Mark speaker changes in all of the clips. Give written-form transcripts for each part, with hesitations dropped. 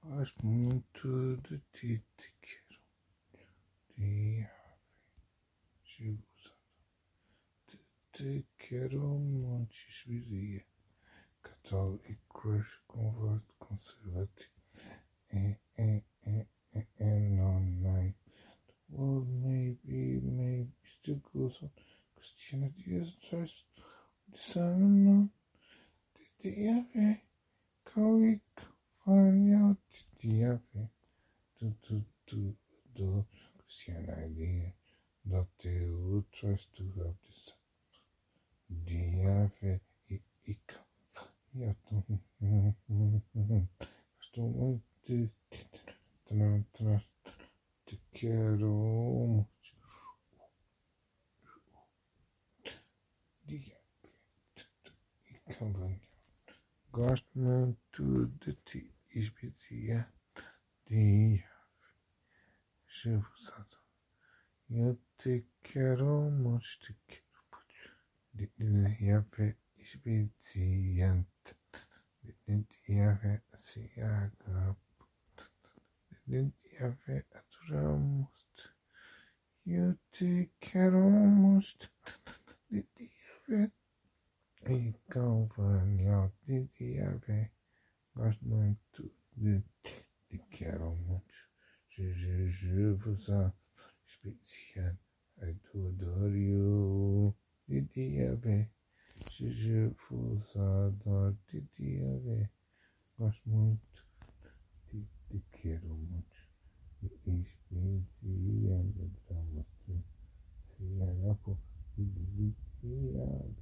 Speaker 1: Faz muito de ti te quero, dia Jesus. Te quero montes viria, católicos convert conservative, and non-night. The world may still goes on. Christianity is just discernment. The ave, Kawi, Fanya, the ave, to Christian idea that they would trust to have this. The ave, estou te quero muito. Gosto muito de ti, Esbizia, de Jesus. Eu te quero muito, te quero. De Ave, Esbiziante. De Ave, Siaga. De Ave, adoramos. Eu te quero muito. De Ave. E Calvânio de Ave, gosto muito de ti, te quero muito. Je vous a spécial, adore you, de Ave. Je vous adore, de Ave, gosto muito de ti, te quero muito. Especial, adoramos tu, se agapo, de Ave.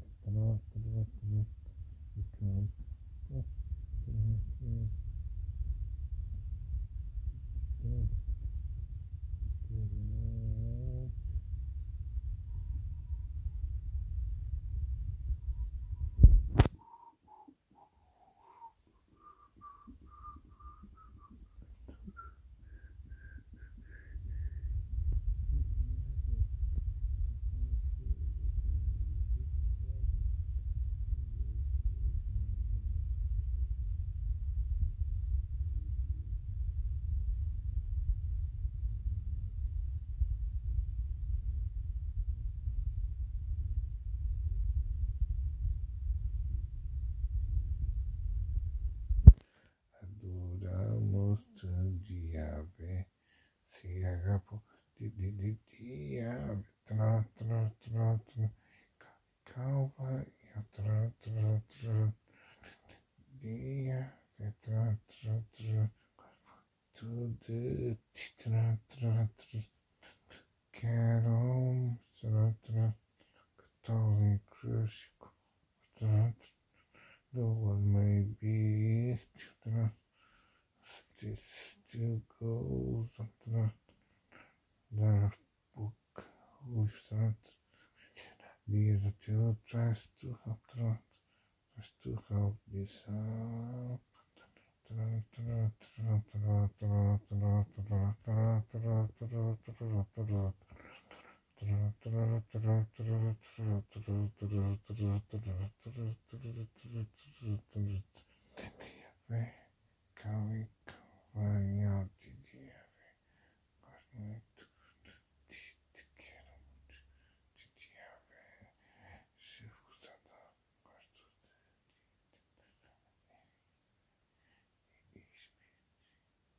Speaker 1: Adoramos de Ave, se agapo, de Ave, calva, de Ave, tudo, quero, católicos, the one may be, still goes the book with that the two tries to help this